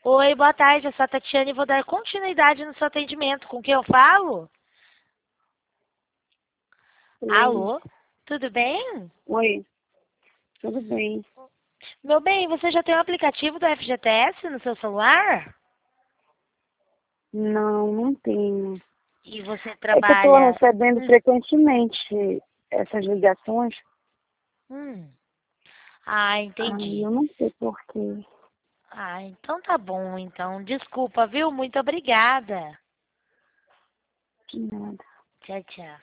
Oi, boa tarde, eu sou a Tatiana e vou dar continuidade no seu atendimento. Com quem eu falo? Oi, Alô? Tudo bem? oi, tudo bem? Meu bem, você já tem o aplicativo do FGTS no seu celular? Não, não tenho. E você É que eu estou trabalha... recebendo frequentemente essas ligações. Hum. Ah, Aí eu entendi. não sei por quê. Ah, então tá bom, então. Desculpa, viu? Muito obrigada. De nada. Tchau, tchau.